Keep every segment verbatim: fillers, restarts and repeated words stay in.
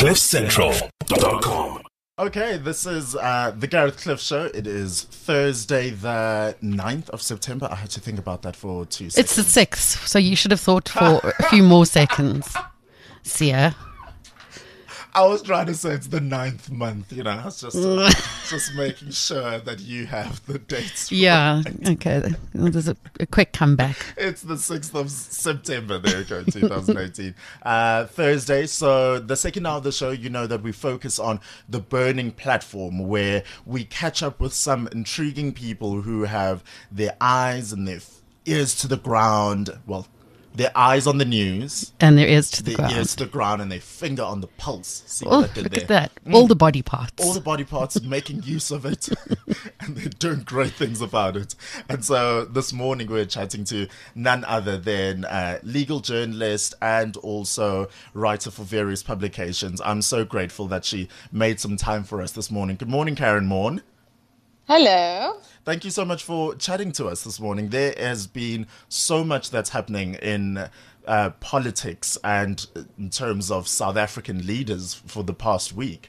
cliff central dot com. Okay, this is uh, the Gareth Cliff Show. It is Thursday, the ninth of September. I had to think about that for two seconds. It's the sixth, so you should have thought for a few more seconds. Sia. I was trying to say it's the ninth month, you know. I was just uh, just making sure that you have the dates right. Yeah, okay. There's a, a quick comeback. It's the sixth of September. There you go, twenty eighteen. Uh, Thursday. So the second hour of the show, you know that we focus on the Burning Platform, where we catch up with some intriguing people who have their eyes and their ears to the ground. Well, their eyes on the news. And their ears to the their ground. Their ears to the ground and their finger on the pulse. See Oh, what I did look there? at that. Mm. All the body parts. All the body parts, making use of it. And they're doing great things about it. And so this morning we're chatting to none other than a legal journalist and also writer for various publications. I'm so grateful that she made some time for us this morning. Good morning, Karen Morn. Hello. Thank you so much for chatting to us this morning. There has been so much that's happening in uh, politics and in terms of South African leaders for the past week.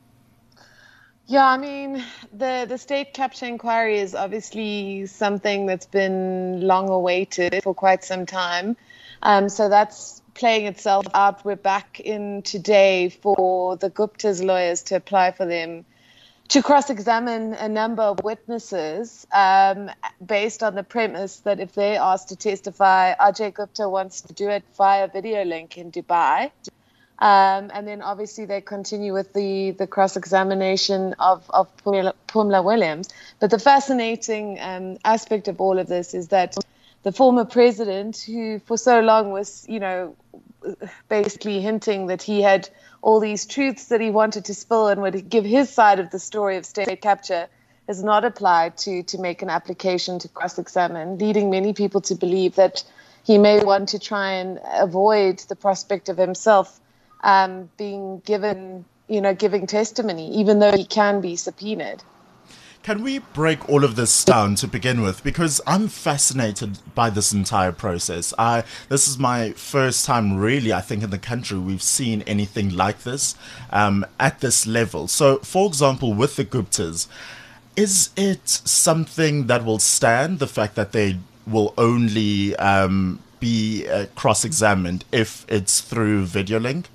Yeah, I mean, the, the state capture inquiry is obviously something that's been long awaited for quite some time. Um, so that's playing itself out. We're back in today for the Gupta's lawyers to apply for them to cross-examine a number of witnesses um, based on the premise that if they're asked to testify, Ajay Gupta wants to do it via video link in Dubai. Um, and then obviously they continue with the, the cross-examination of, of Pumla Williams. But the fascinating um, aspect of all of this is that the former president, who for so long was, you know, basically hinting that he had all these truths that he wanted to spill and would give his side of the story of state capture, has not applied to to make an application to cross-examine, leading many people to believe that he may want to try and avoid the prospect of himself um, being given, you know, giving testimony, even though he can be subpoenaed. Can we break all of this down to begin with? Because I'm fascinated by this entire process. I, this is my first time really, I think, in the country we've seen anything like this um, at this level. So, for example, with the Guptas, is it something that will stand, the fact that they will only um, be uh, cross-examined if it's through video link?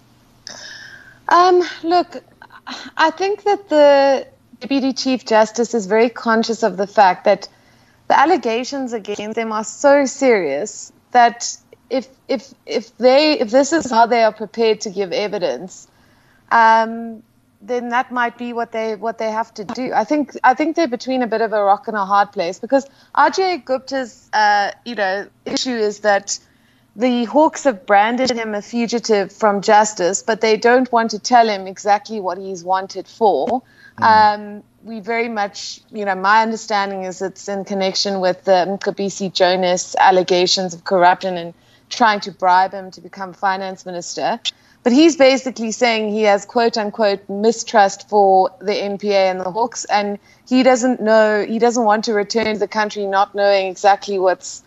Um, look, I think that the Deputy Chief Justice is very conscious of the fact that the allegations against them are so serious that if if if they if this is how they are prepared to give evidence, um, then that might be what they what they have to do. I think I think they're between a bit of a rock and a hard place because Ajay Gupta's uh, you know issue is that the Hawks have branded him a fugitive from justice, but they don't want to tell him exactly what he's wanted for. Um, we very much, you know, my understanding is it's in connection with the Mcebisi Jonas allegations of corruption and trying to bribe him to become finance minister. But he's basically saying he has quote unquote mistrust for the N P A and the Hawks, and he doesn't know, he doesn't want to return to the country not knowing exactly what's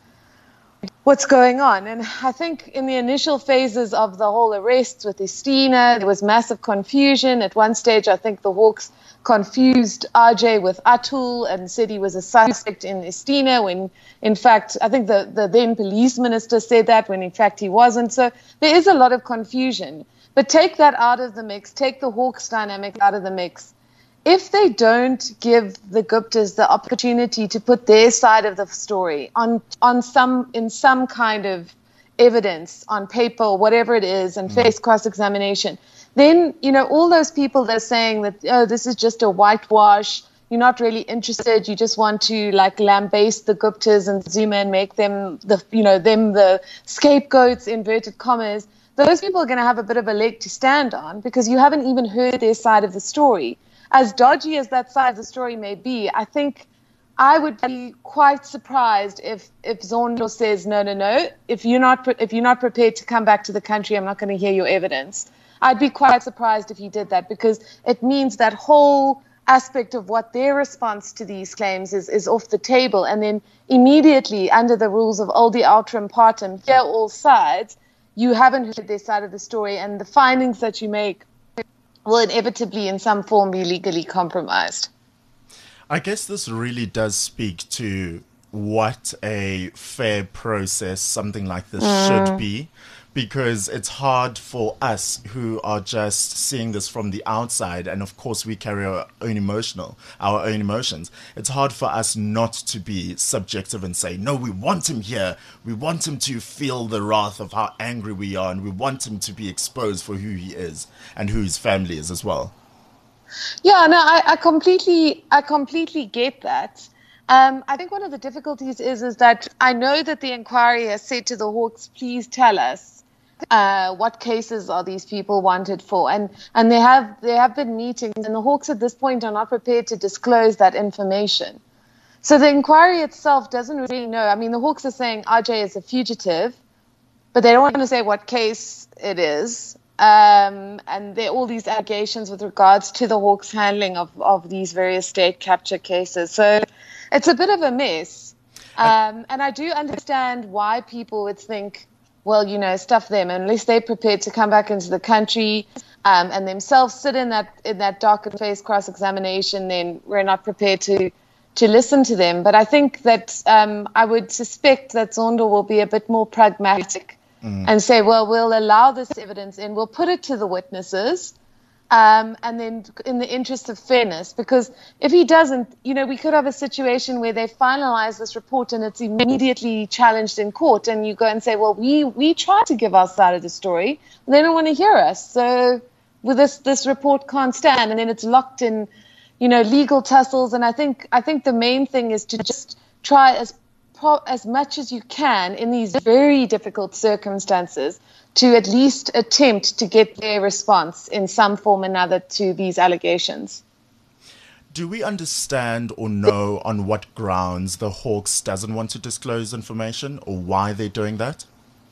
what's going on. And I think in the initial phases of the whole arrests with Estina, there was massive confusion. At one stage, I think the Hawks confused Ajay with Atul and said he was a suspect in Estina when, in fact, I think the, the then police minister said that when, in fact, he wasn't. So there is a lot of confusion. But take that out of the mix. Take the Hawks dynamic out of the mix. If they don't give the Guptas the opportunity to put their side of the story on on some in some kind of evidence on paper or whatever it is and face cross-examination, then, you know, all those people that are saying that, oh, this is just a whitewash, you're not really interested, you just want to like lambaste the Guptas and Zuma and make them the, you know, them the scapegoats, inverted commas, those people are going to have a bit of a leg to stand on because you haven't even heard their side of the story. As dodgy as that side of the story may be, I think I would be quite surprised if if Zondo says no, no, no. If you're not pre- if you're not prepared to come back to the country, I'm not going to hear your evidence. I'd be quite surprised if he did that because it means that whole aspect of what their response to these claims is is off the table, and then immediately under the rules of Aldi Altram Partem, hear all sides. You haven't heard their side of the story, and the findings that you make will inevitably in some form be legally compromised. I guess this really does speak to what a fair process something like this mm. should be, because it's hard for us who are just seeing this from the outside, and of course we carry our own emotional, our own emotions. It's hard for us not to be subjective and say, no, we want him here. We want him to feel the wrath of how angry we are, and we want him to be exposed for who he is and who his family is as well. Yeah, no, I, I completely, I completely get that. Um, I think one of the difficulties is, is that I know that the inquiry has said to the Hawks, please tell us uh, what cases are these people wanted for, and and there have there have been meetings, and the Hawks at this point are not prepared to disclose that information. So the inquiry itself doesn't really know. I mean, the Hawks are saying R J is a fugitive, but they don't want to say what case it is. Um, and there are all these allegations with regards to the Hawks' handling of, of these various state capture cases. So it's a bit of a mess. Um, and I do understand why people would think, well, you know, stuff them, unless they're prepared to come back into the country um, and themselves sit in that in that dark and face cross-examination, then we're not prepared to, to listen to them. But I think that um, I would suspect that Zondo will be a bit more pragmatic Mm. and say, well, we'll allow this evidence in, we'll put it to the witnesses, um, and then in the interest of fairness, because if he doesn't, you know, we could have a situation where they finalize this report and it's immediately challenged in court, and you go and say, well, we, we tried to give our side of the story, they don't want to hear us, so well, this, this report can't stand, and then it's locked in, you know, legal tussles. And I think, I think the main thing is to just try as as much as you can in these very difficult circumstances to at least attempt to get their response in some form or another to these allegations. Do we understand or know on what grounds the Hawks doesn't want to disclose information, or why they're doing that?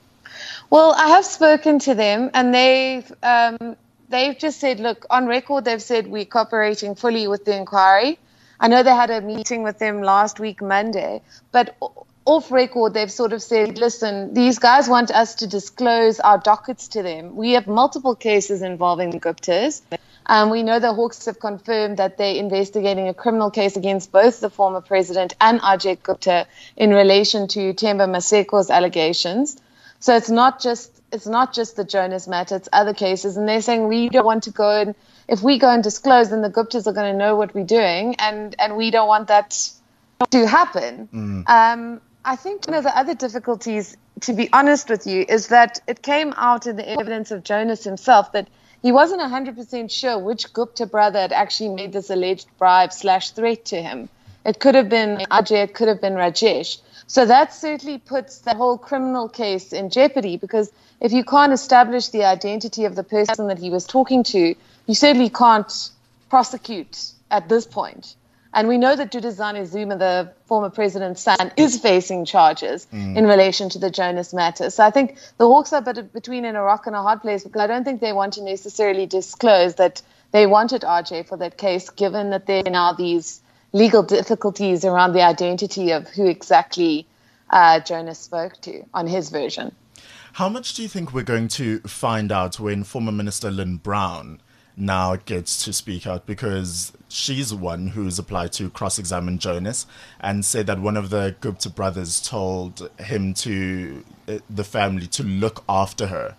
Well, I have spoken to them, and they've um, they've just said, look, on record, they've said we're cooperating fully with the inquiry. I know they had a meeting with them last week, Monday, but off record, they've sort of said, listen, these guys want us to disclose our dockets to them. We have multiple cases involving the Guptas. Um, we know the Hawks have confirmed that they're investigating a criminal case against both the former president and Ajay Gupta in relation to Themba Maseko's allegations. So it's not just it's not just the Jonas matter, it's other cases. And they're saying we don't want to go and if we go and disclose, then the Guptas are going to know what we're doing, and, and we don't want that to happen. Mm. Um, I think one of the other difficulties, to be honest with you, is that it came out in the evidence of Jonas himself that he wasn't one hundred percent sure which Gupta brother had actually made this alleged bribe slash threat to him. It could have been Ajay, it could have been Rajesh. So that certainly puts the whole criminal case in jeopardy, because if you can't establish the identity of the person that he was talking to, you certainly can't prosecute at this point. And we know that Duduzane Zuma, the former president's son, is facing charges mm. in relation to the Jonas matter. So I think the Hawks are between in a rock and a hard place, because I don't think they want to necessarily disclose that they wanted R J for that case, given that there are now these legal difficulties around the identity of who exactly uh, Jonas spoke to on his version. How much do you think we're going to find out when former Minister Lynn Brown now gets to speak out, because she's the one who's applied to cross-examine Jonas and said that one of the Gupta brothers told him to, uh, the family, to look after her?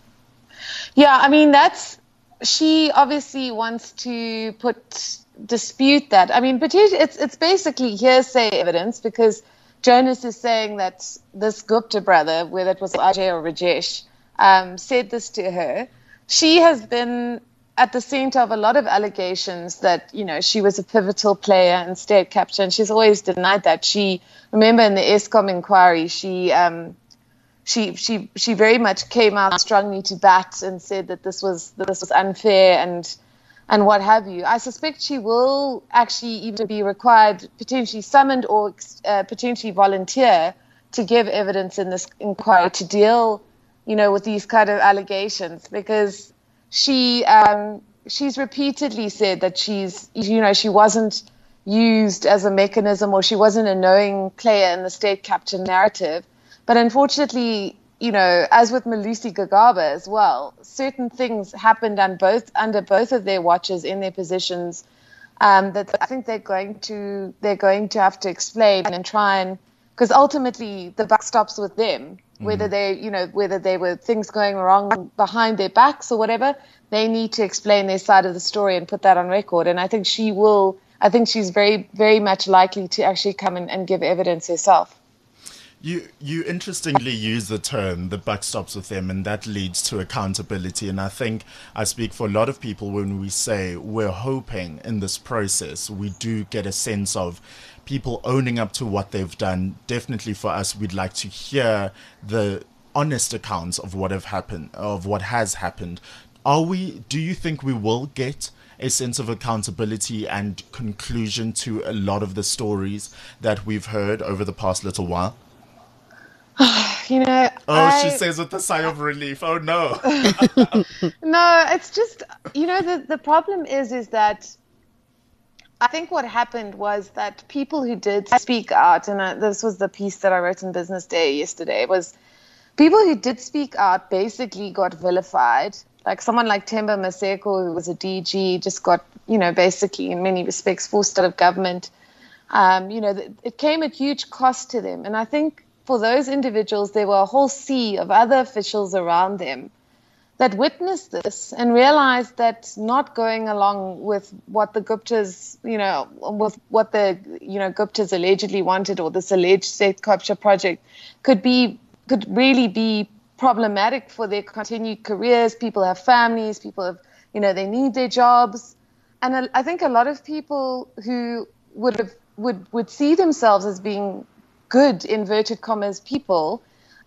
Yeah, I mean, that's, she obviously wants to put, dispute that. I mean, but it's, it's basically hearsay evidence, because Jonas is saying that this Gupta brother, whether it was Ajay or Rajesh, um, said this to her. She has been at the center of a lot of allegations that, you know, she was a pivotal player in state capture, and she's always denied that. She, remember in the Eskom inquiry, she um, she she she very much came out strongly to bat and said that this was that this was unfair and and what have you. I suspect she will actually even be required, potentially summoned or uh, potentially volunteer to give evidence in this inquiry to deal, you know, with these kind of allegations, because She um, she's repeatedly said that she's, you know, she wasn't used as a mechanism, or she wasn't a knowing player in the state capture narrative. But unfortunately, you know, as with Malusi Gagaba as well, certain things happened on both under both of their watches in their positions um, that I think they're going to they're going to have to explain and try and, because ultimately the buck stops with them. Whether they, you know, whether there were things going wrong behind their backs or whatever, they need to explain their side of the story and put that on record. And I think she will. I think she's very, very much likely to actually come in and give evidence herself. You you interestingly use the term "the buck stops with them," and that leads to accountability. And I think I speak for a lot of people when we say we're hoping in this process we do get a sense of people owning up to what they've done. Definitely for us, we'd like to hear the honest accounts of what have happened, of what has happened. Are we? Do you think we will get a sense of accountability and conclusion to a lot of the stories that we've heard over the past little while? You know, oh, I, she says with a sigh of relief. Oh no. No, it's just, you know, the the problem is is that I think what happened was that people who did speak out, and I, this was the piece that I wrote in Business Day yesterday, was people who did speak out basically got vilified. Like someone like Themba Maseko, who was a D G, just got, you know, basically in many respects forced out of government. Um, you know, it came at huge cost to them. And I think for those individuals, there were a whole sea of other officials around them that witnessed this and realized that not going along with what the Guptas, you know, with what the, you know, Guptas allegedly wanted, or this alleged state capture project, could be, could really be problematic for their continued careers. People have families, people have, you know, they need their jobs. And I think a lot of people who would have, would, would see themselves as being good, inverted commas, people,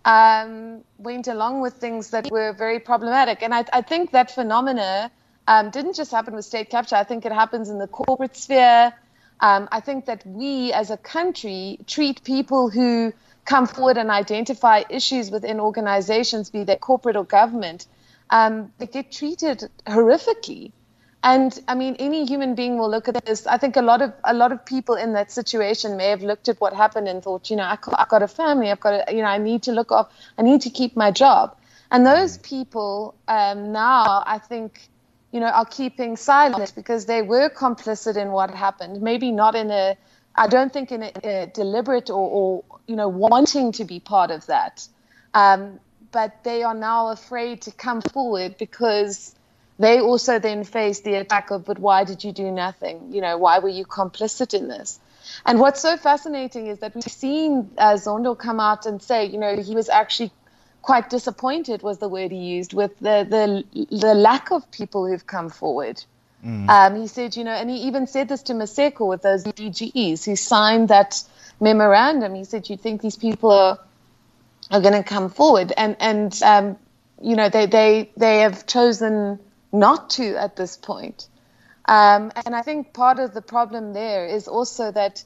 um, went along with things that were very problematic. And I, I think that phenomena um, didn't just happen with state capture. I think it happens in the corporate sphere. Um, I think that we as a country treat people who come forward and identify issues within organizations, be they corporate or government, um, they get treated horrifically. And I mean, any human being will look at this. I think a lot of a lot of people in that situation may have looked at what happened and thought, you know, I, I've got a family, I've got, a, you know, I need to look off, I need to keep my job. And those people um, now, I think, you know, are keeping silent because they were complicit in what happened. Maybe not in a, I don't think in a, a deliberate or, or, you know, wanting to be part of that. Um, but they are now afraid to come forward because they also then face the attack of, but why did you do nothing? You know, why were you complicit in this? And what's so fascinating is that we've seen uh, Zondo come out and say, you know, he was actually quite disappointed, was the word he used, with the the, the lack of people who've come forward. Mm. Um, he said, you know, and he even said this to Maseko with those D Gs who signed that memorandum. He said, you think these people are are going to come forward? And, and um, you know, they, they, they have chosen not to at this point. Um, and I think part of the problem there is also that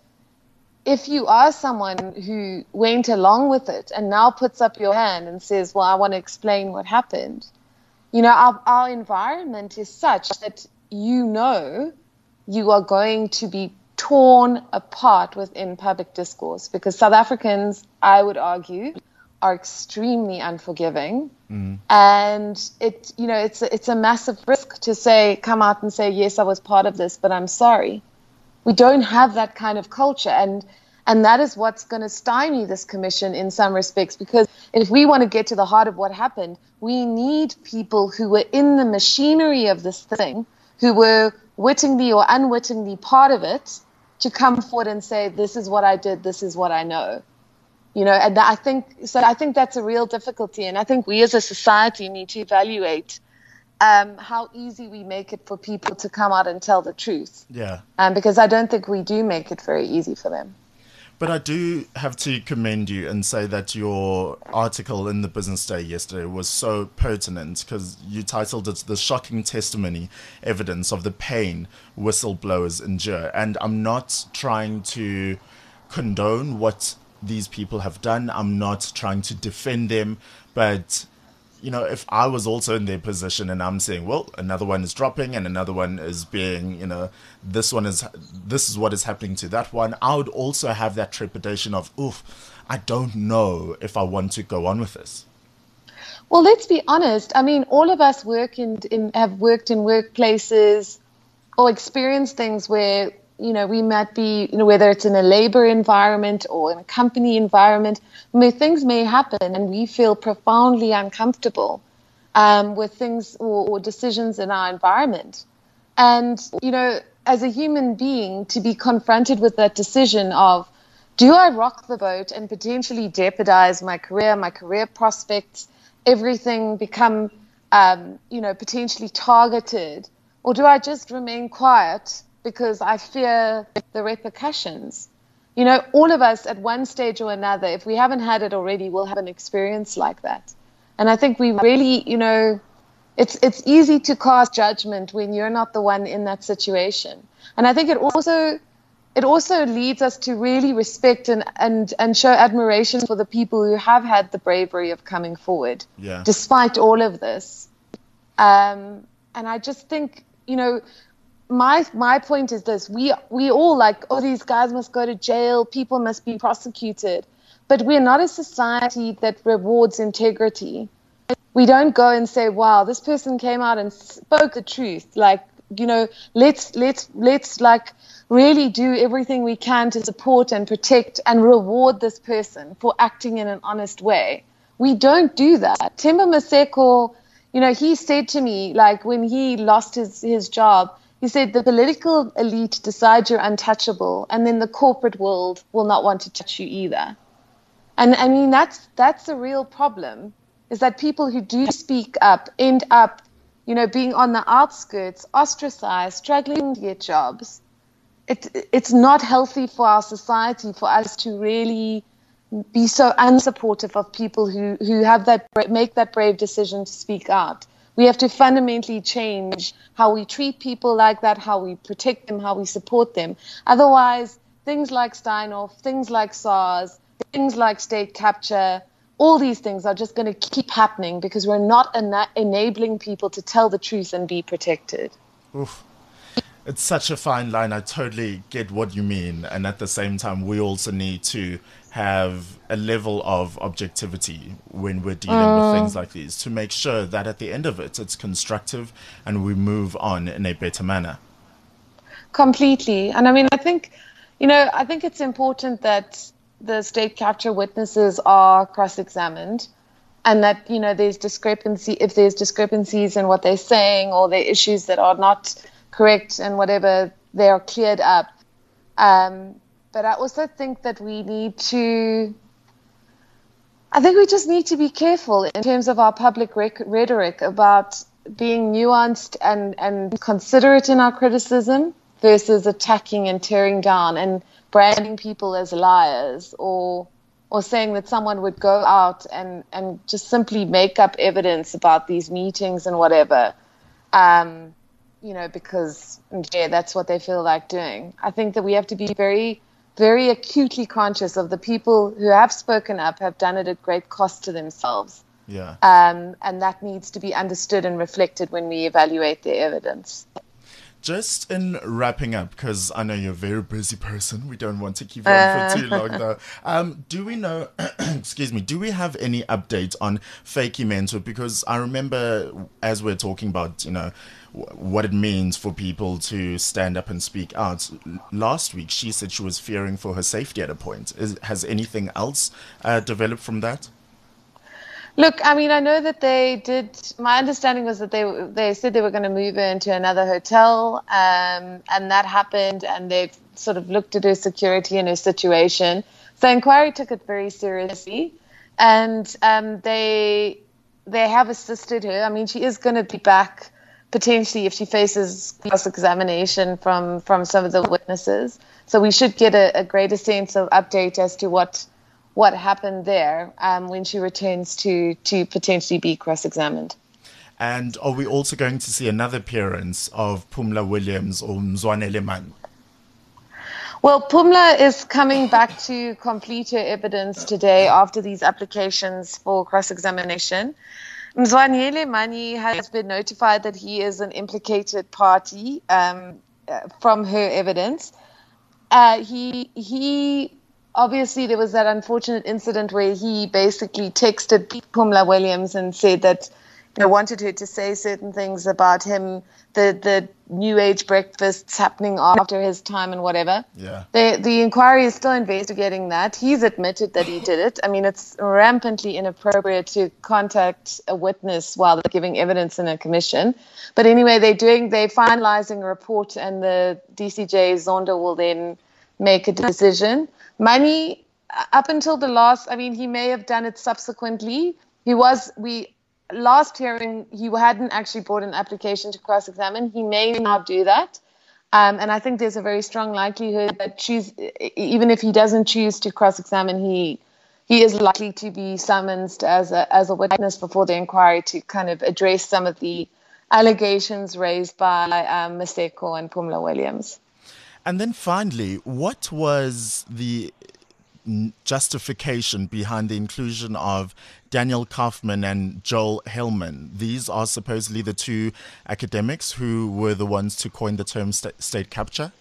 if you are someone who went along with it and now puts up your hand and says, well, I want to explain what happened, you know, our, our environment is such that you know you are going to be torn apart within public discourse, because South Africans, I would argue, are extremely unforgiving. Mm. And it, you know, it's a, it's a massive risk to say, come out and say, yes, I was part of this, but I'm sorry. We don't have that kind of culture. And, and that is what's going to stymie this commission in some respects, because if we want to get to the heart of what happened, we need people who were in the machinery of this thing, who were wittingly or unwittingly part of it, to come forward and say, this is what I did, this is what I know. You know, and I think so. I think that's a real difficulty, and I think we as a society need to evaluate um, how easy we make it for people to come out and tell the truth. Yeah. Um, because I don't think we do make it very easy for them. But I do have to commend you and say that your article in the Business Day yesterday was so pertinent, because you titled it "The Shocking Testimony, Evidence of the Pain Whistleblowers Endure." And I'm not trying to condone what these people have done. I'm not trying to defend them, but you know, if I was also in their position and I'm saying, well, another one is dropping and another one is being, you know, this one is, this is what is happening to that one, I would also have that trepidation of, oof, I don't know if I want to go on with this. Well, let's be honest. I mean, all of us work in, in have worked in workplaces or experienced things where, you know, we might be, you know, whether it's in a labor environment or in a company environment, where things may happen and we feel profoundly uncomfortable um, with things or, or decisions in our environment. And, you know, as a human being, to be confronted with that decision of, do I rock the boat and potentially jeopardize my career, my career prospects, everything become, um, you know, potentially targeted? Or do I just remain quiet because I fear the repercussions? You know, all of us at one stage or another, if we haven't had it already, will have an experience like that. And I think we really, you know, it's it's easy to cast judgment when you're not the one in that situation. And I think it also it also leads us to really respect and, and, and show admiration for the people who have had the bravery of coming forward, yeah. despite all of this. Um, and I just think, you know, my my point is this: we we all like, oh, these guys must go to jail, people must be prosecuted, but we're not a society that rewards integrity. We don't go and say, wow, this person came out and spoke the truth. Like, you know, let's let's let's like really do everything we can to support and protect and reward this person for acting in an honest way. We don't do that. Themba Maseko, you know, he said to me, like, when he lost his, his job, he said the political elite decide you're untouchable, and then the corporate world will not want to touch you either. And I mean, that's that's a real problem, is that people who do speak up end up, you know, being on the outskirts, ostracized, struggling to get jobs. It, it's not healthy for our society for us to really be so unsupportive of people who, who have that make that brave decision to speak out. We have to fundamentally change how we treat people like that, how we protect them, how we support them. Otherwise, things like Steinhoff, things like SARS, things like state capture, all these things are just going to keep happening because we're not ena- enabling people to tell the truth and be protected. Oof. It's such a fine line. I totally get what you mean. And at the same time, we also need to have a level of objectivity when we're dealing mm. with things like these to make sure that at the end of it, it's constructive and we move on in a better manner. Completely. And I mean, I think, you know, I think it's important that the state capture witnesses are cross-examined and that, you know, there's discrepancy, if there's discrepancies in what they're saying or there are issues that are not correct and whatever, they are cleared up. Um, but I also think that we need to, I think we just need to be careful in terms of our public rec- rhetoric about being nuanced and, and considerate in our criticism versus attacking and tearing down and branding people as liars or or saying that someone would go out and, and just simply make up evidence about these meetings and whatever. Um, you know, because, yeah, that's what they feel like doing. I think that we have to be very, very acutely conscious of the people who have spoken up, have done it at great cost to themselves. Yeah. Um, and that needs to be understood and reflected when we evaluate their evidence. Just in wrapping up, because I know you're a very busy person, we don't want to keep you on for too long though. Um, do we know, excuse me, do we have any update on Fakie Mentor? Because I remember as we're talking about, you know, w- what it means for people to stand up and speak out, last week she said she was fearing for her safety at a point. Is, has anything else uh, developed from that? Look, I mean, I know that they did. My understanding was that they they said they were going to move her into another hotel, um, and that happened. And they've sort of looked at her security and her situation. So inquiry took it very seriously, and um, they they have assisted her. I mean, she is going to be back potentially if she faces cross-examination from from some of the witnesses. So we should get a, a greater sense of update as to what. what happened there um, when she returns to, to potentially be cross-examined. And are we also going to see another appearance of Phumla Williams or Mzwanele Manyi? Well, Phumla is coming back to complete her evidence today after these applications for cross-examination. Mzwanele Manyi has been notified that he is an implicated party um, from her evidence. Uh, he he... obviously there was that unfortunate incident where he basically texted Pumla Williams and said that, you know, wanted her to say certain things about him, the the new age breakfasts happening after his time and whatever. Yeah. The the inquiry is still investigating that. He's admitted that he did it. I mean, it's rampantly inappropriate to contact a witness while they're giving evidence in a commission. But anyway, they're doing they're finalizing a report, and the D C J Zondo will then make a decision. Money, up until the last, I mean, he may have done it subsequently. He was we. Last hearing, he hadn't actually brought an application to cross-examine. He may now do that. Um, and I think there's a very strong likelihood that choose, even if he doesn't choose to cross-examine, he he is likely to be summoned as a, as a witness before the inquiry to kind of address some of the allegations raised by um, Maseko and Pumla Williams. And then finally, what was the justification behind the inclusion of Daniel Kaufman and Joel Hellman? These are supposedly the two academics who were the ones to coin the term st- state capture.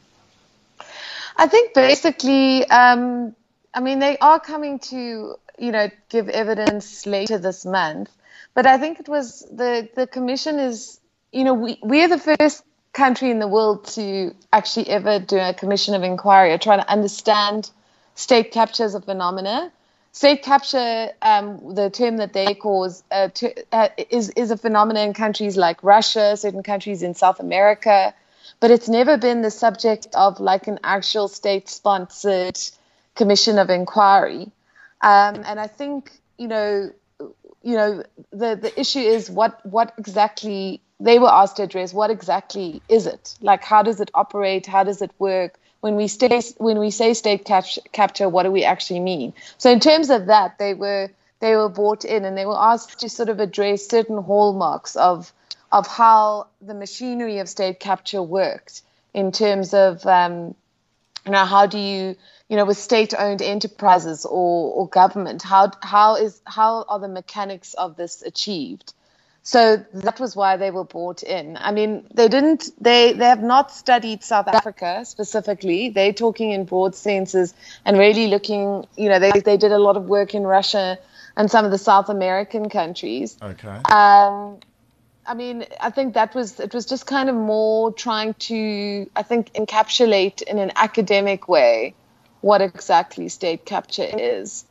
I think basically, um, I mean, they are coming to, you know, give evidence later this month. But I think it was the, the commission is, you know, we, we're the first country in the world to actually ever do a commission of inquiry or try to understand state capture as a phenomena. State capture, um, the term that they cause, uh, to, uh, is is a phenomenon in countries like Russia, certain countries in South America, but it's never been the subject of like an actual state-sponsored commission of inquiry. Um, and I think, you know, you know, the the issue is what what exactly they were asked to address. What exactly is it? Like, how does it operate? How does it work? When we stay, when we say state cap- capture, what do we actually mean? So in terms of that, they were they were brought in and they were asked to sort of address certain hallmarks of of how the machinery of state capture worked in terms of um, you know, how do you you know with state-owned enterprises or or government, how how is how are the mechanics of this achieved? So that was why they were brought in. I mean, they didn't, they, they have not studied South Africa specifically. They're talking in broad senses and really looking, you know, they, they did a lot of work in Russia and some of the South American countries. Okay. Um, I mean, I think that was, it was just kind of more trying to, I think, encapsulate in an academic way what exactly state capture is.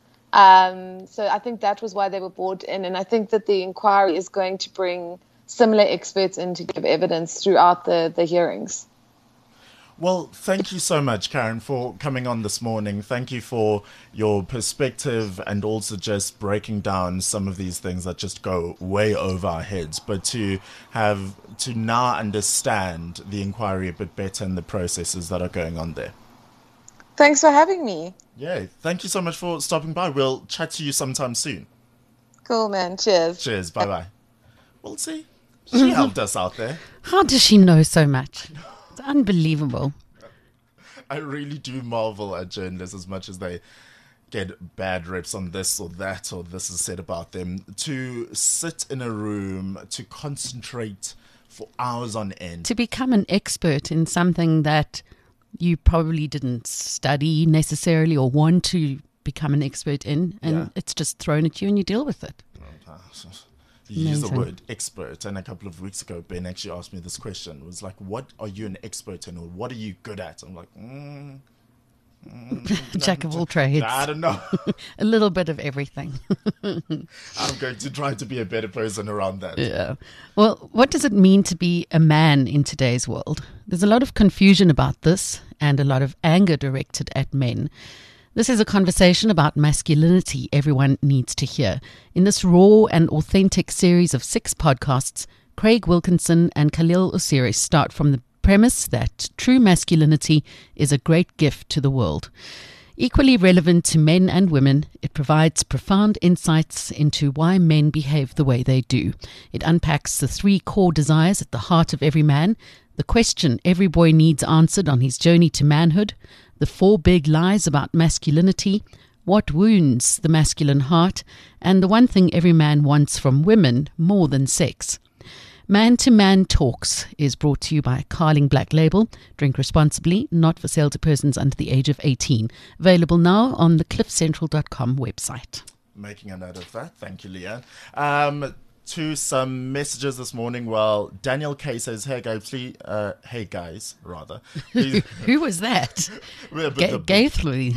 Um, so I think that was why they were brought in. And I think that the inquiry is going to bring similar experts in to give evidence throughout the, the hearings. Well, thank you so much, Karen, for coming on this morning. Thank you for your perspective and also just breaking down some of these things that just go way over our heads. But to have to now understand the inquiry a bit better and the processes that are going on there. Thanks for having me. Yeah, thank you so much for stopping by. We'll chat to you sometime soon. Cool, man. Cheers. Cheers. Bye-bye. We'll see. She helped us out there. How does she know so much? It's unbelievable. I really do marvel at journalists as much as they get bad reps on this or that or this is said about them. To sit in a room, to concentrate for hours on end. To become an expert in something that you probably didn't study necessarily or want to become an expert in, and Yeah. it's just thrown at you and you deal with it. You used the Amazing. word expert, and a couple of weeks ago, Ben actually asked me this question. It was like, what are you an expert in, or what are you good at? I'm like, mm, mm, Jack of all trades. I don't know. A little bit of everything. I'm going to try to be a better person around that. Yeah. Well, what does it mean to be a man in today's world? There's a lot of confusion about this and a lot of anger directed at men. This is a conversation about masculinity everyone needs to hear. In this raw and authentic series of six podcasts, Craig Wilkinson and Khalil Osiris start from the premise that true masculinity is a great gift to the world. Equally relevant to men and women, it provides profound insights into why men behave the way they do. It unpacks the three core desires at the heart of every man, the question every boy needs answered on his journey to manhood, the four big lies about masculinity, what wounds the masculine heart, and the one thing every man wants from women more than sex. Man to Man Talks is brought to you by Carling Black Label. Drink responsibly, not for sale to persons under the age of eighteen. Available now on the cliff central dot com website. Making a note of that. Thank you, Leanne. Um, to some messages this morning. Well, Daniel K says, hey guys, please, uh, hey guys, rather. Please, Who was that? Ga- Gaithry.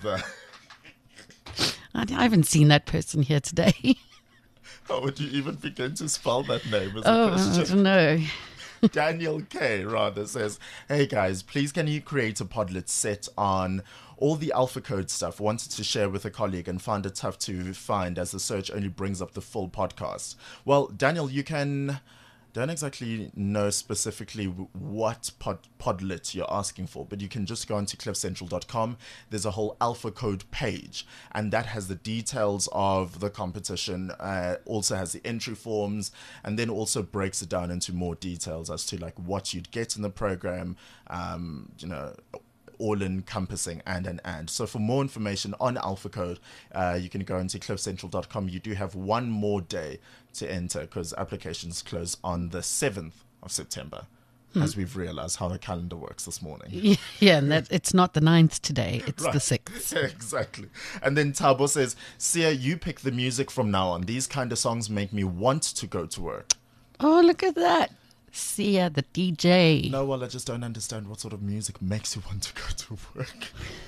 I I haven't seen that person here today. How would you even begin to spell that name? As Oh, a I question? don't know. Daniel K rather says, hey guys, please can you create a Podlet set on all the Alpha Code stuff? Wanted to share with a colleague and found it tough to find as the search only brings up the full podcast. Well, Daniel, you can... Don't exactly know specifically what pod, Podlet you're asking for, but you can just go onto cliff central dot com. There's a whole Alpha Code page, and that has the details of the competition, uh, also has the entry forms, and then also breaks it down into more details as to like what you'd get in the program, um, you know, all-encompassing and and and. So for more information on Alpha Code, uh, you can go into cliff central dot com. You do have one more day to enter because applications close on the seventh of September, hmm. as we've realized how the calendar works this morning. Yeah, and that, it's not the ninth today, it's Right. the sixth. Exactly. And then Tabo says, Sia, you pick the music from now on. These kind of songs make me want to go to work. Oh, look at that. Sia, the D J. No, well, I just don't understand what sort of music makes you want to go to work.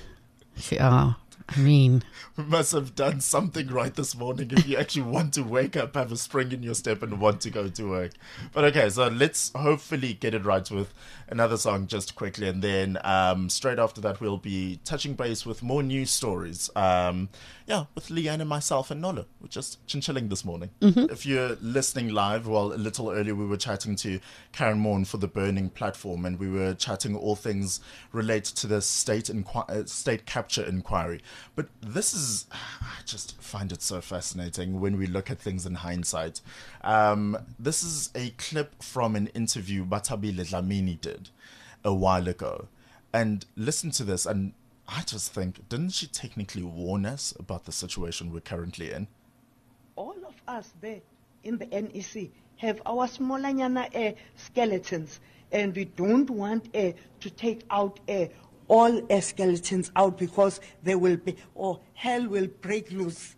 Yeah, I mean, We must have done something right this morning if you actually want to wake up, have a spring in your step and want to go to work. But okay, so let's hopefully get it right with another song just quickly. And then um, straight after that, we'll be touching base with more news stories. Um, yeah, with Leanne and myself and Nolo. We're just chinchilling this morning. Mm-hmm. If you're listening live, well, a little earlier we were chatting to Karen Morn for the Burning platform, and we were chatting all things related to the state inqui- uh, state capture inquiry. But this is, I just find it so fascinating when we look at things in hindsight. Um, this is a clip from an interview Bathabile Dlamini did a while ago. And listen to this, and I just think, didn't she technically warn us about the situation we're currently in? All of us there in the N E C have our smallanyana uh, skeletons, and we don't want uh, to take out uh, all uh, skeletons out because they will be, or hell will break loose.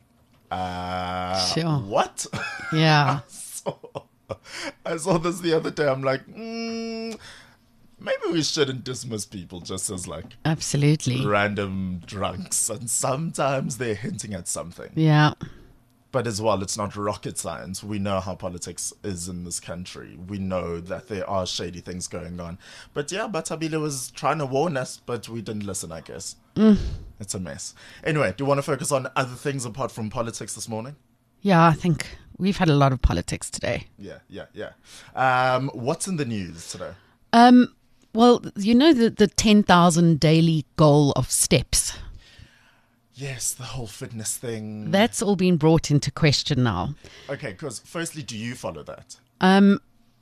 Uh, Sure. What? yeah. So, I saw this the other day. I'm like, mm, maybe we shouldn't dismiss people just as like Absolutely. random drunks. And sometimes they're hinting at something. Yeah. But as well, it's not rocket science. We know how politics is in this country. We know that there are shady things going on. But yeah, Bathabile was trying to warn us, but we didn't listen, I guess. Mm. It's a mess. Anyway, do you want to focus on other things apart from politics this morning? Yeah, I think we've had a lot of politics today. Yeah, yeah, yeah. Um, what's in the news today? Um, well, you know the, the ten thousand daily goal of steps. Yes, the whole fitness thing. That's all been brought into question now. Okay, because firstly, do you follow that? Um,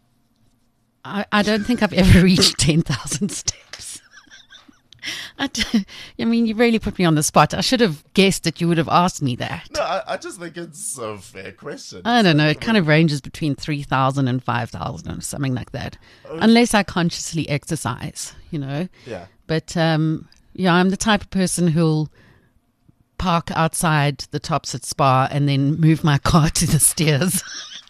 I, I don't think I've ever reached ten thousand steps. I, d- I mean, you really put me on the spot. I should have guessed that you would have asked me that. No, I, I just think it's a fair question. I don't know. It kind of ranges between three thousand and five thousand or something like that. Unless I consciously exercise, you know. Yeah. But, um, yeah, I'm the type of person who'll park outside the Tops at Spa and then move my car to the stairs.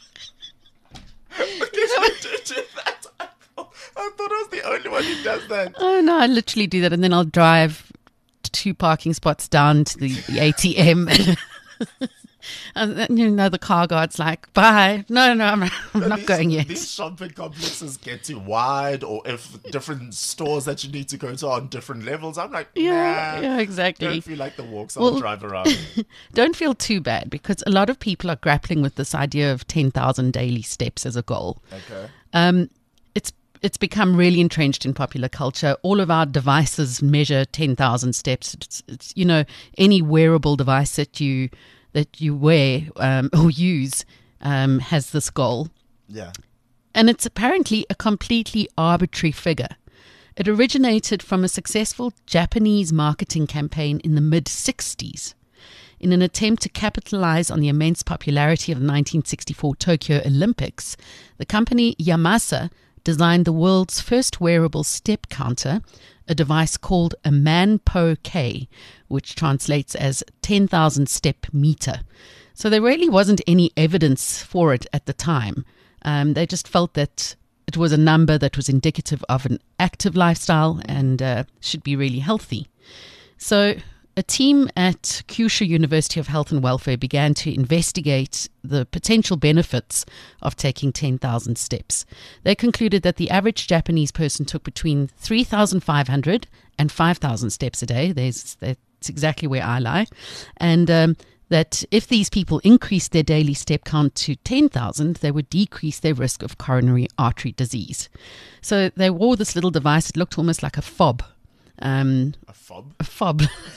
I thought I was the only one who does that. Oh, no, I literally do that. And then I'll drive two parking spots down to the, the A T M. And then, you know, the car guard's like, bye. No, no, I'm, I'm not these, going yet. These shopping complexes get too wide, or if different stores that you need to go to are on different levels, I'm like, Yeah, nah, yeah, exactly. Don't feel like the walks, I'll Well- drive around. Don't feel too bad because a lot of people are grappling with this idea of ten thousand daily steps as a goal. Okay. Um, it's it's become really entrenched in popular culture. All of our devices measure ten thousand steps. It's, it's, you know, any wearable device that you that you wear um, or use um, has this goal. Yeah. And it's apparently a completely arbitrary figure. It originated from a successful Japanese marketing campaign in the mid-sixties. In an attempt to capitalize on the immense popularity of the nineteen sixty-four Tokyo Olympics, the company Yamasa designed the world's first wearable step counter, a device called a Man-Po-K, which translates as ten thousand step meter. So there really wasn't any evidence for it at the time. Um, they just felt that it was a number that was indicative of an active lifestyle and uh, should be really healthy. So a team at Kyushu University of Health and Welfare began to investigate the potential benefits of taking ten thousand steps. They concluded that the average Japanese person took between three thousand five hundred and five thousand steps a day. There's, that's exactly where I lie. And um, that if these people increased their daily step count to ten thousand, they would decrease their risk of coronary artery disease. So they wore this little device. It looked almost like a fob. Um, A fob? A fob.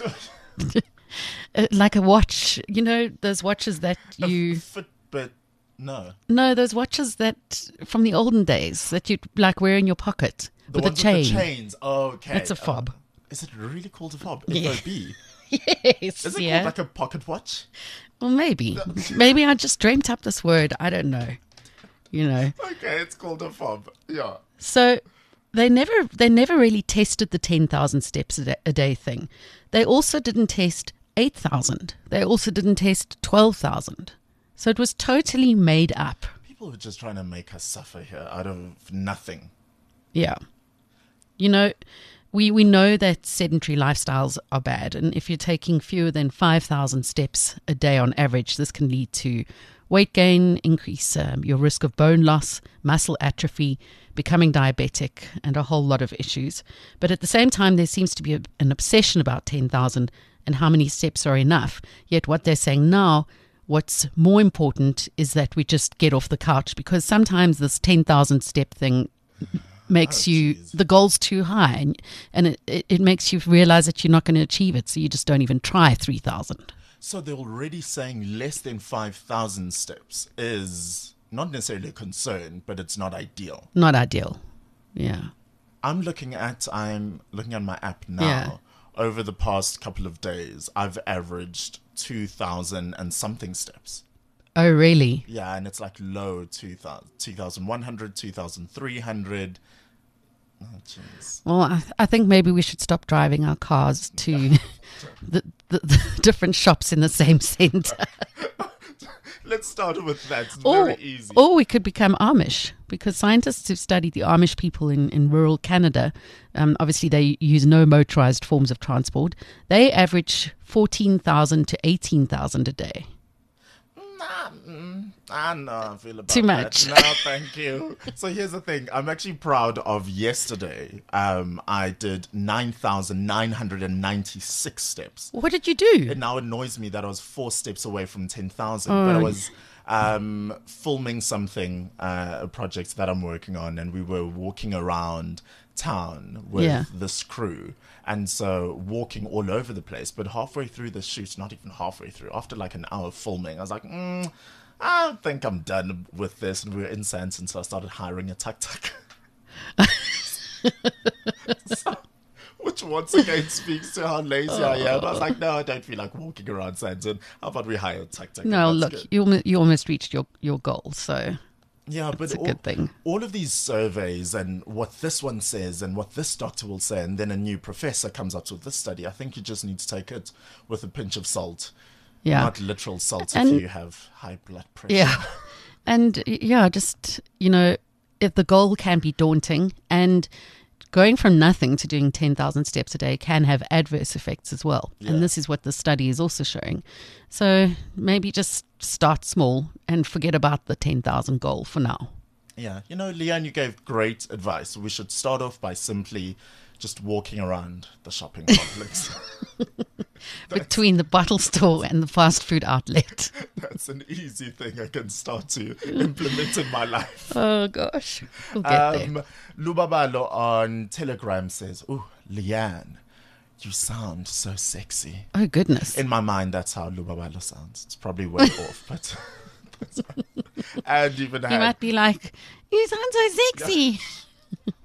Uh, like a watch. You know, those watches that you... A Fitbit? No. No, those watches that from the olden days that you'd like wear in your pocket The with a ones chain. with the chains. Oh, okay. That's a fob. Uh, is it really called a fob? Yeah. F O B? Yes. Is it yeah. called like a pocket watch? Well, maybe. Maybe I just dreamt up this word. I don't know. You know. Okay, it's called a fob. Yeah. So they never they never really tested the ten thousand steps a day, a day thing. They also didn't test eight thousand. They also didn't test twelve thousand. So it was totally made up. People are just trying to make us suffer here out of nothing. Yeah. You know, we, we know that sedentary lifestyles are bad. And if you're taking fewer than five thousand steps a day on average, this can lead to weight gain, increase um, your risk of bone loss, muscle atrophy, becoming diabetic, and a whole lot of issues. But at the same time, there seems to be a, an obsession about ten thousand and how many steps are enough. Yet what they're saying now, what's more important is that we just get off the couch, because sometimes this ten thousand step thing makes Oh, you, geez. the goal's too high, and, and it, it, it makes you realize that you're not going to achieve it. So you just don't even try three thousand. So they're already saying less than five thousand steps is not necessarily a concern, but it's not ideal. Not ideal. Yeah. I'm looking at, I'm looking at my app now. Yeah. Over the past couple of days, I've averaged two thousand and something steps. Oh, really? Yeah, and it's like low two thousand, two thousand one hundred, two thousand three hundred. Oh, jeez. Well, I, I think maybe we should stop driving our cars to the, the, the different shops in the same centre. Let's start with that. It's Or, very easy. or we could become Amish, because scientists who've studied the Amish people in, in rural Canada, um, obviously they use no motorized forms of transport. They average fourteen thousand to eighteen thousand a day. Nah, mm, I know how I feel about Too much. that. No, thank you. So here's the thing. I'm actually proud of yesterday. Um, I did nine thousand nine hundred ninety-six steps. What did you do? It now annoys me that I was four steps away from ten thousand, but I Oh. was um, filming something, uh, a project that I'm working on, and we were walking around town with Yeah. this crew. And so walking all over the place, but halfway through the shoot, not even halfway through, after like an hour filming, I was like, mm, I don't think I'm done with this. And we were in Sandton, so I started hiring a tuk-tuk. So, which once again speaks to how lazy I am. I was like, no, I don't feel like walking around Sandton. How about we hire a tuk-tuk? No, That's look, good. you, almo- you almost reached your, your goal, so Yeah, but it's a all, good thing. all of these surveys and what this one says and what this doctor will say, and then a new professor comes up with this study, I think you just need to take it with a pinch of salt. Yeah. Not literal salt And- if you have high blood pressure. Yeah. And y- yeah, just, you know, if the goal can be daunting, and going from nothing to doing ten thousand steps a day can have adverse effects as well. Yeah. And this is what the study is also showing. So maybe just start small and forget about the ten thousand goal for now. Yeah. You know, Leanne, you gave great advice. We should start off by simply just walking around the shopping complex. Between the bottle store and the fast food outlet. That's an easy thing I can start to implement in my life. Oh, gosh. We'll get there. Um, Lubabalo on Telegram says, "Ooh, Leanne, you sound so sexy." Oh, goodness. In my mind, that's how Lubabalo sounds. It's probably way off, but and even You had might be like, you sound so sexy. go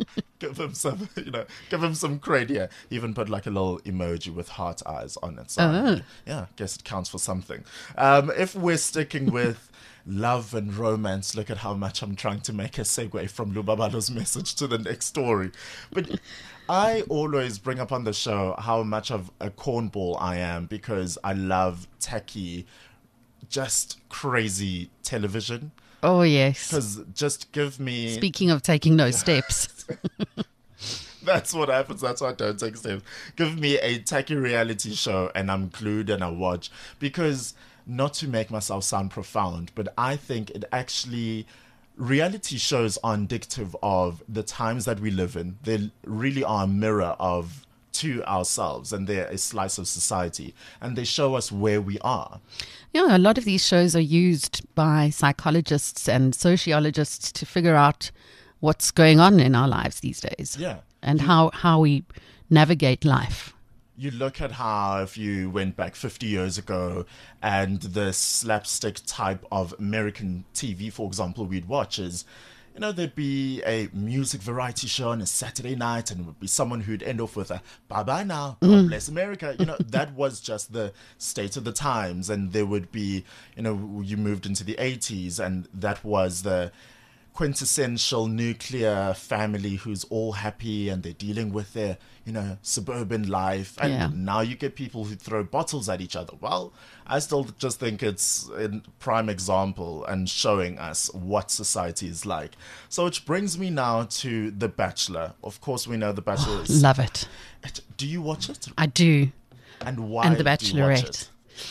give him some, you know, give him some credit here. He even put like a little emoji with heart eyes on it. So, Oh. yeah, guess it counts for something. Um, if we're sticking with love and romance, look at how much I'm trying to make a segue from Lubabalo's message to the next story. But I always bring up on the show how much of a cornball I am because I love tacky, just crazy television. Oh, yes. Because just give me... Speaking of taking no steps. That's what happens. That's why I don't take steps. Give me a tacky reality show and I'm glued and I watch. Because, not to make myself sound profound, but I think it actually... Reality shows are indicative of the times that we live in. They really are a mirror of to ourselves, and they're a slice of society. And they show us where we are. Yeah, a lot of these shows are used by psychologists and sociologists to figure out what's going on in our lives these days. Yeah. And how, how we navigate life. You look at how if you went back fifty years ago and the slapstick type of American T V, for example, we'd watch is, you know, there'd be a music variety show on a Saturday night and it would be someone who'd end off with a bye-bye now, God bless America. You know, that was just the state of the times. And there would be, you know, you moved into the eighties and that was the quintessential nuclear family who's all happy and they're dealing with their, you know, suburban life. And Yeah. now you get people who throw bottles at each other. Well, I still just think it's a prime example and showing us what society is like. So which brings me now to The Bachelor. Of course, we know The Bachelor is... Love it. Do you watch it? I do. And why And The do you watch Bachelorette. it?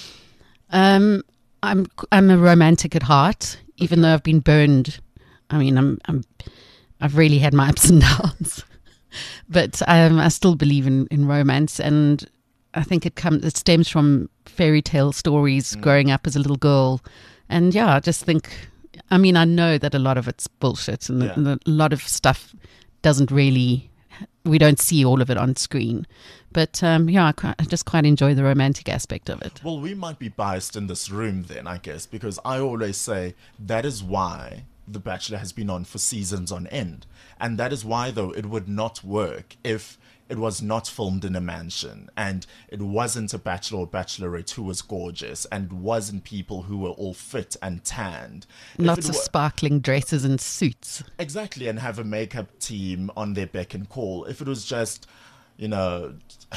Um, I'm I'm a romantic at heart, even though I've been burned. I mean, I'm I'm I've really had my ups and downs, but um, I still believe in, in romance, and I think it comes it stems from fairy tale stories growing up as a little girl, and yeah, I just think. I mean, I know that a lot of it's bullshit, and, Yeah. and a lot of stuff doesn't really. We don't see all of it on screen, but um, yeah, I, quite, I just quite enjoy the romantic aspect of it. Well, we might be biased in this room then, I guess, because I always say that is why The Bachelor has been on for seasons on end. And that is why, though, it would not work if it was not filmed in a mansion and it wasn't a bachelor or bachelorette who was gorgeous and wasn't people who were all fit and tanned. If Lots it of wa- sparkling dresses and suits. Exactly, and have a makeup team on their beck and call. If it was just, you know,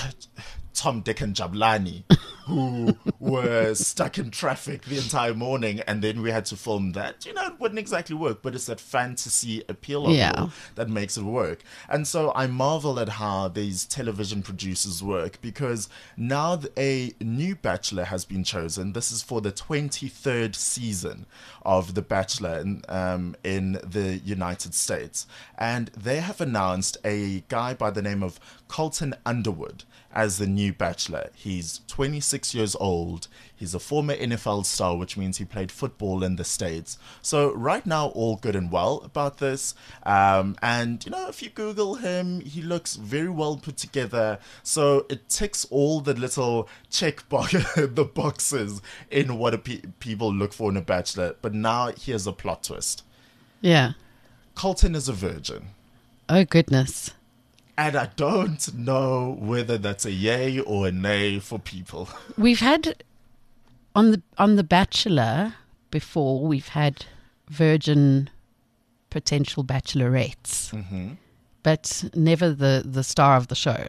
Tom, Dick, and Jablani who were stuck in traffic the entire morning, and then we had to film that, you know, it wouldn't exactly work, but it's that fantasy appeal of it Yeah. all that makes it work. And so I marvel at how these television producers work, because now th- a new Bachelor has been chosen. This is for the twenty-third season of The Bachelor in, um, in the United States. And they have announced a guy by the name of Colton Underwood as the new Bachelor. He's twenty-six years old. He's a former N F L star, which means he played football in the States. So right now, all good and well about this. Um, and, you know, if you Google him, he looks very well put together. So it ticks all the little check box, the boxes in what a pe- people look for in a Bachelor. But now here's a plot twist. Yeah. Colton is a virgin. Oh, goodness. And I don't know whether that's a yay or a nay for people. We've had on the on the Bachelor before. We've had virgin potential bachelorettes, Mm-hmm. but never the the star of the show.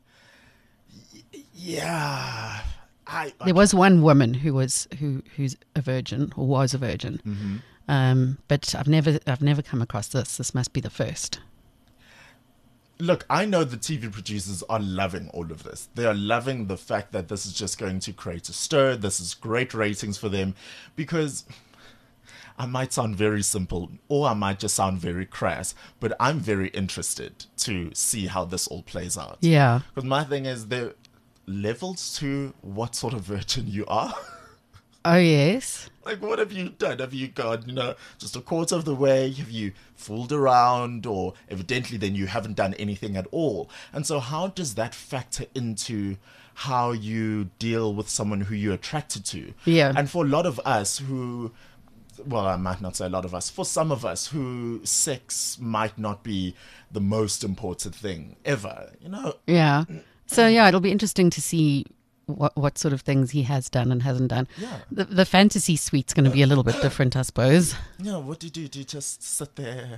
Yeah. I, I There was one woman who was who who's a virgin or was a virgin, Mm-hmm. um, but I've never I've never come across this. This must be the first. Look, I know the T V producers are loving all of this. They are loving the fact that this is just going to create a stir. This is great ratings for them, because I might sound very simple or I might just sound very crass, but I'm very interested to see how this all plays out. Yeah. Because my thing is there are levels to what sort of virgin you are. Oh yes. Like, what have you done? Have you gone, you know, just a quarter of the way? Have you fooled around? Or evidently then you haven't done anything at all. And so how does that factor into how you deal with someone who you're attracted to? Yeah. And for a lot of us who well, I might not say a lot of us, for some of us who sex might not be the most important thing ever, you know? Yeah. So, yeah, it'll be interesting to see what what sort of things he has done and hasn't done. Yeah. The, the fantasy suite's going to be a little bit different, I suppose. Yeah, what do you do? Do you just sit there,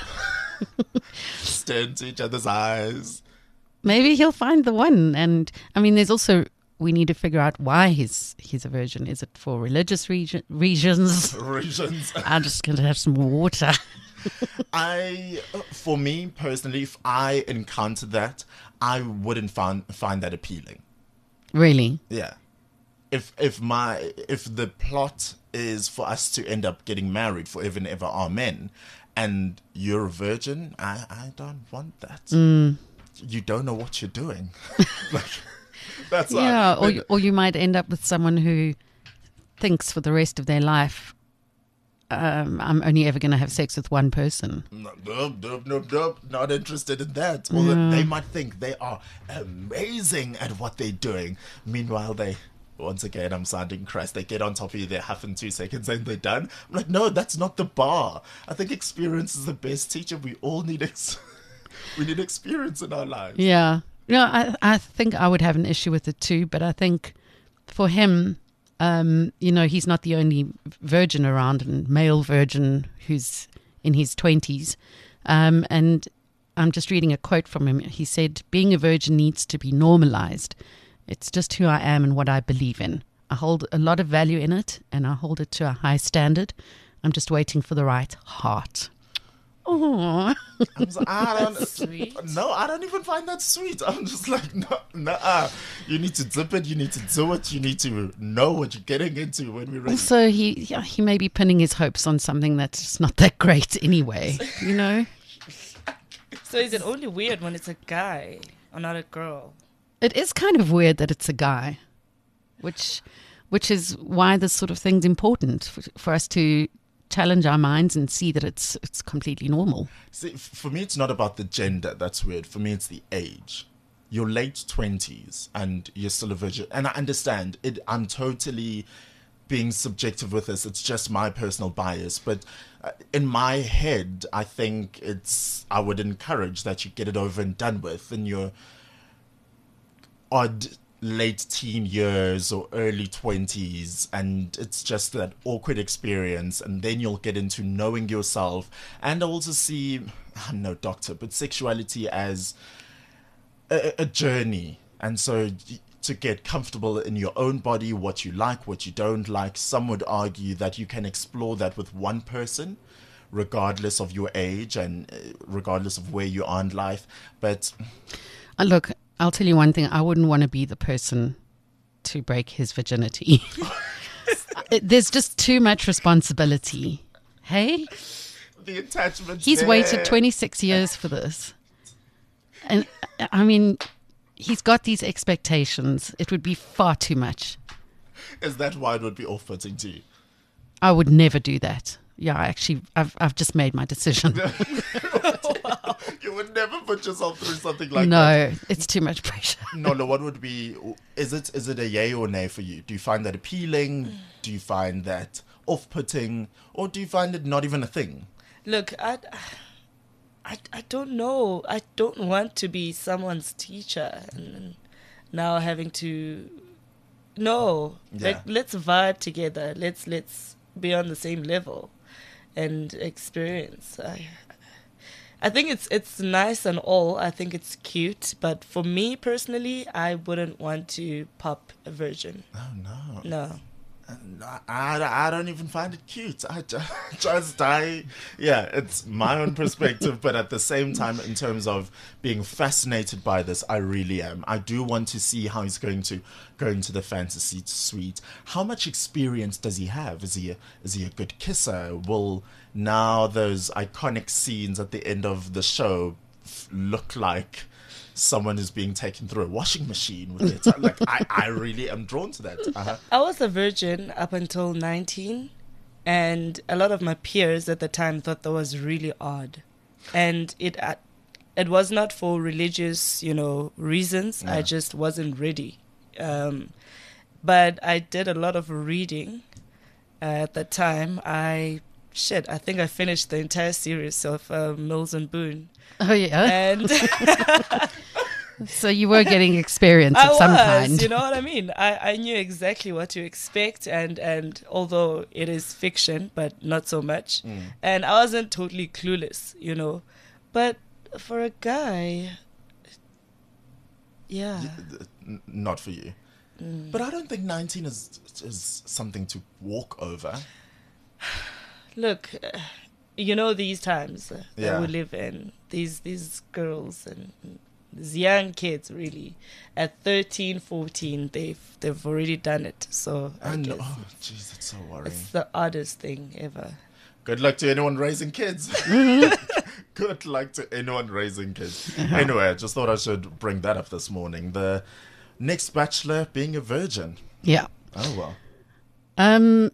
stare into each other's eyes? Maybe he'll find the one. And, I mean, there's also... We need to figure out why he's he's a virgin. Is it for religious region, reasons? Regions. I'm just going to have some water. I, for me personally, if I encountered that, I wouldn't find find that appealing. Really? Yeah. If if my if the plot is for us to end up getting married forever and ever, amen, and you're a virgin, I, I don't want that. Mm. You don't know what you're doing. Like, that's Yeah, like, or you, or you might end up with someone who thinks for the rest of their life, um, I'm only ever going to have sex with one person. Nope, nope, nope, nope. Not interested in that. Well, Yeah. they might think they are amazing at what they're doing. Meanwhile, they, once again, I'm sounding crass, they get on top of you, they're half in two seconds and they're done. I'm like, no, that's not the bar. I think experience is the best teacher. We all need ex- we need experience in our lives. Yeah. No, I, I think I would have an issue with it too, but I think for him, um, you know, he's not the only virgin around, and male virgin who's in his twenties. Um, and I'm just reading a quote from him. He said, being a virgin needs to be normalized. It's just who I am and what I believe in. I hold a lot of value in it, and I hold it to a high standard. I'm just waiting for the right heart. Oh, I'm just, I don't, Sweet. No, I don't even find that sweet. I'm just like, no, nah. You need to dip it. You need to do it. You need to know what you're getting into when we're ready. also he yeah, he may be pinning his hopes on something that's just not that great anyway. You know, So is it only weird when it's a guy or not a girl? it is kind of weird that it's a guy, which which is why this sort of thing's important for, for us to challenge our minds and see that it's it's completely normal. See, f- for me, it's not about the gender that's weird. For me, it's the age. You're late twenties and you're still a virgin. And I understand it. I'm totally being subjective with this. It's just my personal bias. But uh, in my head, I think it's, I would encourage that you get it over and done with in your odd late teen years or early twenties, and it's just that awkward experience, and then you'll get into knowing yourself and also see, I'm no doctor, but sexuality as a, a journey. And so to get comfortable in your own body, what you like, what you don't like, some would argue that you can explore that with one person regardless of your age and uh, regardless of where you are in life. But Uh, look, I'll tell you one thing. I wouldn't want to be the person to break his virginity. It- There's just too much responsibility. Hey? the attachment, He's there. waited twenty-six years for this. And uh, I mean, he's got these expectations. It would be far too much. Is that why it would be off-putting to you? I would never do that. Yeah, actually, I've I've just made my decision. You would never put yourself through something like that. No, it's too much pressure. No, no. What would be? Is it is it a yay or nay for you? Do you find that appealing? Do you find that off-putting, or do you find it not even a thing? Look, I, I, I don't know. I don't want to be someone's teacher and then now having to. No, Yeah. like, let's vibe together. Let's let's be on the same level and experience. I, I think it's it's nice and all. I think it's cute, but for me personally, I wouldn't want to pop a virgin. Oh no. No. I, I, I don't even find it cute. I ju- just, I, yeah, it's my own perspective, but at the same time, in terms of being fascinated by this, I really am. I do want to see how he's going to go into the fantasy suite. How much experience does he have? Is he a, is he a good kisser? Will now those iconic scenes at the end of the show f- look like someone is being taken through a washing machine with it? Like, I, I really am drawn to that. Uh-huh. I was a virgin up until nineteen, and a lot of my peers at the time thought that was really odd. And it uh, it was not for religious, you know, reasons. Yeah. I just wasn't ready. Um, but I did a lot of reading, at the time, I shit. I think I finished the entire series of uh, Mills and Boone, Oh, yeah. and So you were getting experience I of some was, kind. you know what I mean? I, I knew exactly what to expect, and, and although it is fiction, but not so much, Mm. and I wasn't totally clueless, you know. But for a guy, yeah, N- Not for you. Mm. But I don't think nineteen is is something to walk over. look, uh, you know these times uh, Yeah. that we live in, these these girls and these young kids, really, at thirteen, fourteen, they've they've already done it. So I And guess oh, jeez, it's so worrying. it's the oddest thing ever. Good luck to anyone raising kids. Good luck to anyone raising kids. Anyway, I just thought I should bring that up this morning. The next bachelor being a virgin. Yeah. Oh well. Um.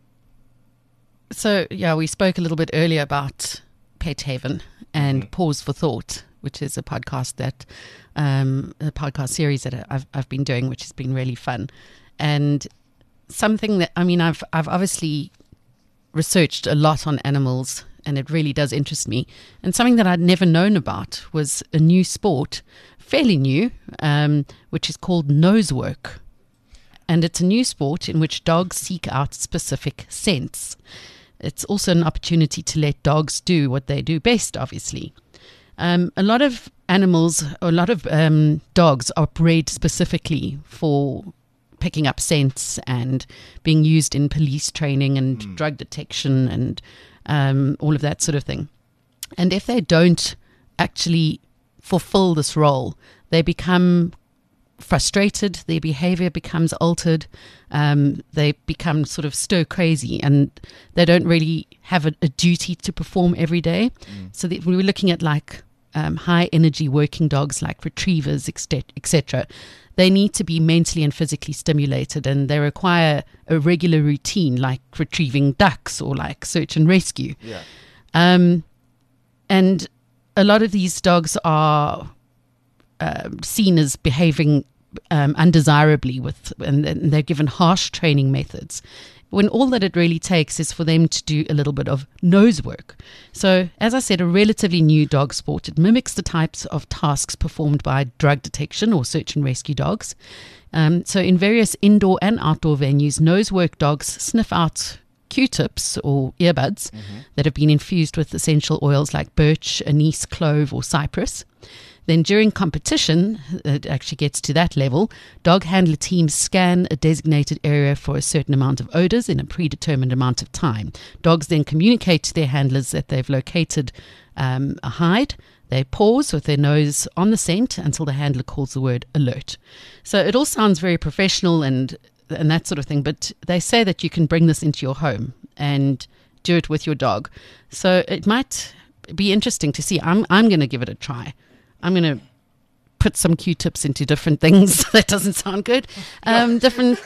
So yeah, we spoke a little bit earlier about Pet Haven and Pause for Thought, which is a podcast that, um, a podcast series that I've I've been doing, which has been really fun, and something that I mean I've I've obviously researched a lot on animals, and it really does interest me. And something that I'd never known about was a new sport, fairly new, um, which is called nose work. And it's a new sport in which dogs seek out specific scents. It's also an opportunity to let dogs do what they do best, obviously. Um, a lot of animals, or a lot of um, dogs are bred specifically for picking up scents and being used in police training and Mm. drug detection and um, all of that sort of thing. And if they don't actually fulfill this role, they become frustrated, their behavior becomes altered, um, they become sort of stir crazy, and they don't really have a, a duty to perform every day. So that we were looking at like um, high energy working dogs like retrievers, et cetera. They need to be mentally and physically stimulated, and they require a regular routine like retrieving ducks or like search and rescue. Yeah. Um, and a lot of these dogs are um seen as behaving um, undesirably with, and, and they're given harsh training methods, when all that it really takes is for them to do a little bit of nose work. So, as I said, a relatively new dog sport. It mimics the types of tasks performed by drug detection or search and rescue dogs. Um, so, in various indoor and outdoor venues, nose work dogs sniff out Q-tips or earbuds that have been infused with essential oils like birch, anise, clove, or cypress. Then during competition, it actually gets to that level, dog handler teams scan a designated area for a certain amount of odors in a predetermined amount of time. Dogs then communicate to their handlers that they've located um, a hide. They pause with their nose on the scent until the handler calls the word alert. So it all sounds very professional and and that sort of thing, but they say that you can bring this into your home and do it with your dog. So it might be interesting to see. I'm I'm going to give it a try. I'm going to put some Q-tips into different things. That doesn't sound good. Um, different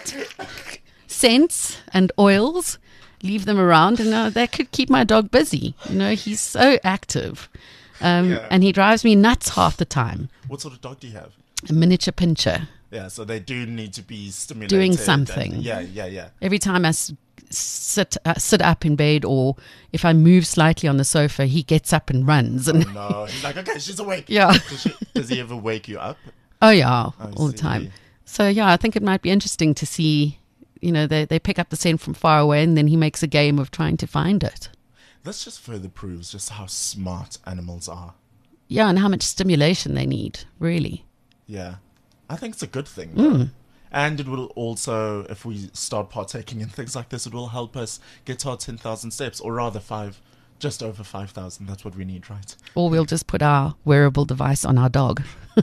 scents and oils. Leave them around, and uh, that could keep my dog busy. You know, he's so active, um, Yeah. and he drives me nuts half the time. What sort of dog do you have? A miniature pincher. Yeah, so they do need to be stimulated. Doing and- something. yeah, yeah, yeah. Every time I s- sit uh, sit up in bed, or if I move slightly on the sofa, he gets up and runs. And Oh, no, he's like, okay, she's awake. Yeah. Does, she, does he ever wake you up? oh yeah, I all the see. time. So yeah, I think it might be interesting to see. You know, they they pick up the scent from far away, and then he makes a game of trying to find it. This just further proves just how smart animals are. Yeah, and how much stimulation they need, really. Yeah. I think it's a good thing. Though. Mm. And it will also, if we start partaking in things like this, it will help us get to our ten thousand steps, or rather five, just over five thousand. That's what we need, right? Or we'll just put our wearable device on our dog.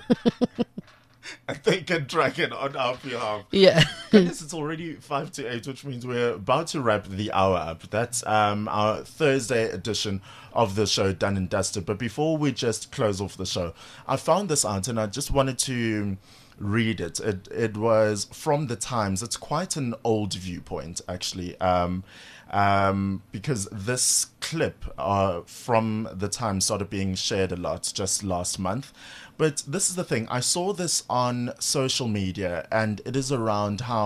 And they can track it on our behalf. Yeah. Goodness, it's already five to eight, which means we're about to wrap the hour up. That's um, our Thursday edition of the show, Done and Dusted. But before we just close off the show, I found this out and I just wanted to read it. It it was from the Times. It's quite an old viewpoint, actually, um, um, because this clip uh, from the Times started being shared a lot just last month. But this is the thing. I saw this on social media, and it is around how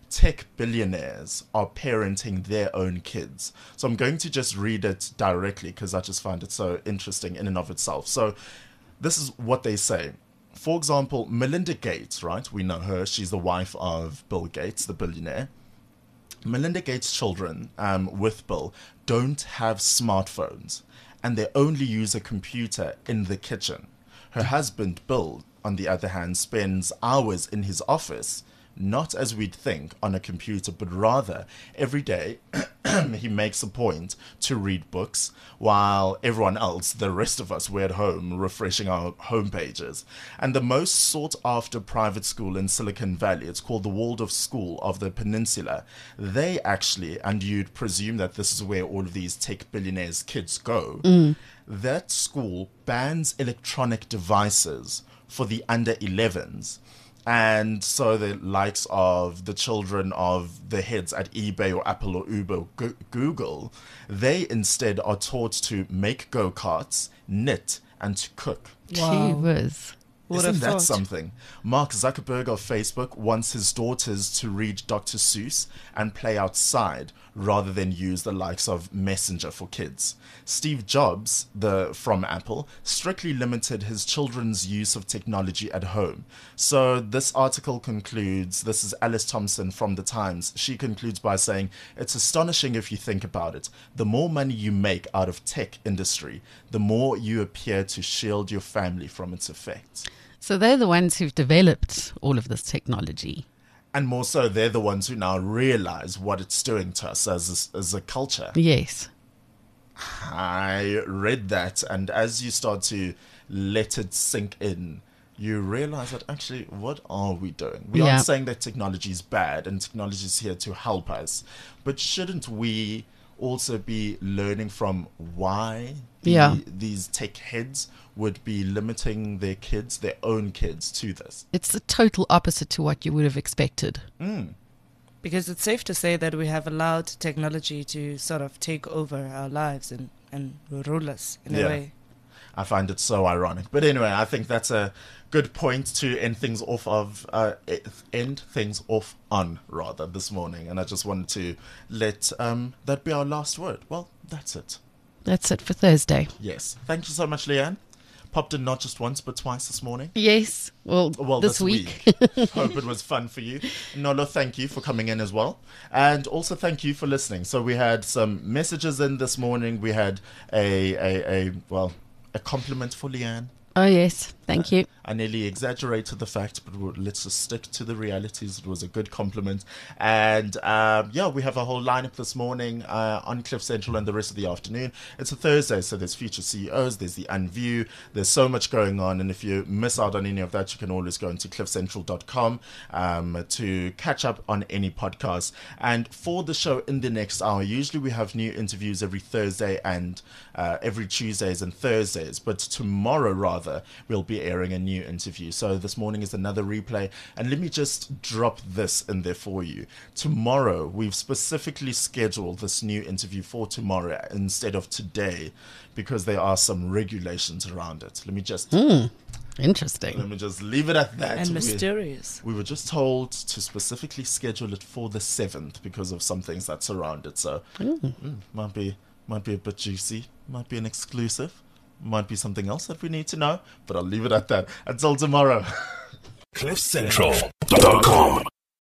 tech billionaires are parenting their own kids. So I'm going to just read it directly because I just find it so interesting in and of itself. So this is what they say. For example, Melinda Gates, right? We know her. She's the wife of Bill Gates, the billionaire. Melinda Gates' children, um, with Bill, don't have smartphones, and they only use a computer in the kitchen. Her husband, Bill, on the other hand, spends hours in his office, not as we'd think on a computer, but rather every day he makes a point to read books while everyone else, the rest of us, we're at home refreshing our home pages. And the most sought after private school in Silicon Valley, it's called the Waldorf School of the Peninsula. They actually, and you'd presume that this is where all of these tech billionaires' kids go, mm. that school bans electronic devices for the under elevens. And so the likes of the children of the heads at eBay or Apple or Uber or Go- Google, they instead are taught to make go-karts, knit, and to cook. Wow. Gee whiz. Would Isn't have that thought. something? Mark Zuckerberg of Facebook wants his daughters to read Doctor Seuss and play outside rather than use the likes of Messenger for kids. Steve Jobs, the from Apple, strictly limited his children's use of technology at home. So this article concludes, this is Alice Thompson from The Times. She concludes by saying, it's astonishing if you think about it. The more money you make out of tech industry, the more you appear to shield your family from its effects. So they're the ones who've developed all of this technology. And more so, they're the ones who now realize what it's doing to us as a, as a culture. Yes. I read that, and as you start to let it sink in, you realize that actually, what are we doing? We Yeah. aren't saying that technology is bad and technology is here to help us, but shouldn't we also be learning from why the, Yeah. these tech heads would be limiting their kids, their own kids, to this? It's the total opposite to what you would have expected. Mm. Because it's safe to say that we have allowed technology to sort of take over our lives and, and rule us in Yeah. a way. I find it so ironic. But anyway, I think that's a good point to end things off of, uh, end things off on, rather, this morning. And I just wanted to let um, that be our last word. Well, that's it. That's it for Thursday. Yes. Thank you so much, Leanne. Popped in not just once, but twice this morning. Yes. Well, Well, this, this, week. week. Hope it was fun for you. Nolo, thank you for coming in as well. And also thank you for listening. So we had some messages in this morning. We had a, a, a well, a compliment for Leanne. Oh, yes. Thank you. I nearly exaggerated the fact, but we'll, let's just stick to the realities. It was a good compliment. And um, yeah, we have a whole lineup this morning uh, on Cliff Central and the rest of the afternoon. It's a Thursday, so there's future C E Os, there's the Unview, there's so much going on. And if you miss out on any of that, you can always go into cliff central dot com um, to catch up on any podcast. And for the show in the next hour, usually we have new interviews every Thursday and uh, every Tuesdays and Thursdays. But tomorrow, rather, we'll be airing a new interview. So this morning is another replay. And let me just drop this in there for you. Tomorrow, we've specifically scheduled this new interview for tomorrow instead of today because there are some regulations around it. Let me just... Mm, interesting. Let me just leave it at that. And We- mysterious. We were just told to specifically schedule it for the seventh because of some things that surround it. So Mm. mm, might be might be a bit juicy, might be an exclusive, might be something else that we need to know. But I'll leave it at that. Until tomorrow. cliff central dot com